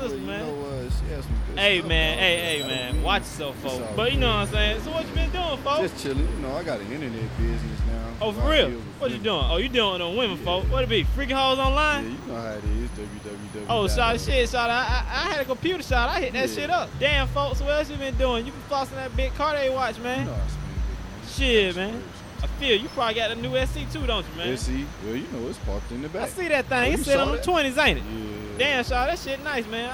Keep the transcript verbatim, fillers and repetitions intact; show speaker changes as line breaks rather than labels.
sister,
well, you
man.
know what? She has some good
Hey,
stuff,
man.
dog,
Hey,
but
hey,
I don't
man.
mean-
Watch yourself,
It's
folks.
all
But you know
good.
what I'm saying? So what you been doing, folks?
Just chilling. You know, I got an internet business now.
Oh, for
Right
real?
here with
What you
women.
doing? Oh, you doing it on women,
Yeah.
folks. What it be? Freaky hoes
Yeah,
online?
you know how it is. w w w.
Oh, shot shit, shot. I, I, I had a computer shot. I hit that
Yeah.
shit up. Damn, folks. What else you been doing? You been flossing that big Cartier watch,
You
man.
know I spend big money.
Shit, man.
Splurge
I
sometimes.
feel you probably got the new S C too, don't you, man?
Yeah, see, well, you know, it's parked in the back.
I see that
Oh,
thing.
you
It's sitting
saw
on the
that?
twenties, ain't it?
Yeah.
Damn, shot. That shit nice, man.